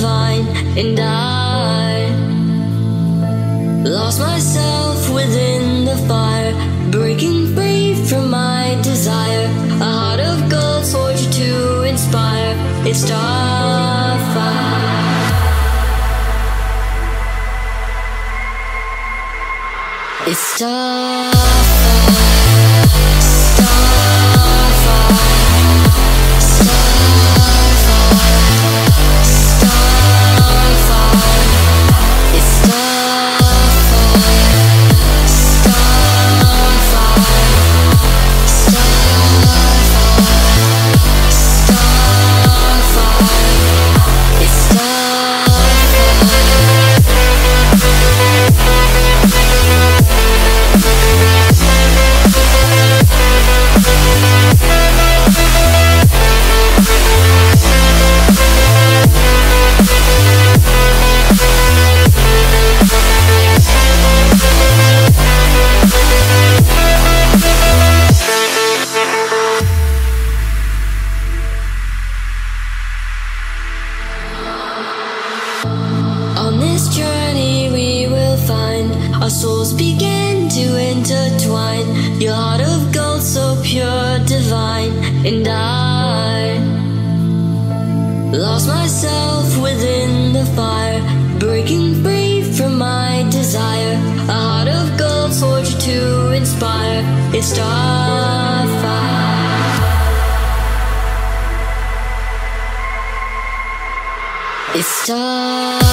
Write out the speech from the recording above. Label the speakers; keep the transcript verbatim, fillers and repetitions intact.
Speaker 1: divine, and I lost myself within the fire, breaking free from my desire. A heart of gold, forged to inspire. It's starfire. It's starfire. On this journey we will find our souls begin to intertwine. Your heart of gold, so pure, divine, and I lost myself within the fire, breaking free from my desire. A heart of gold, forged to inspire. It's starfire. It's starfire.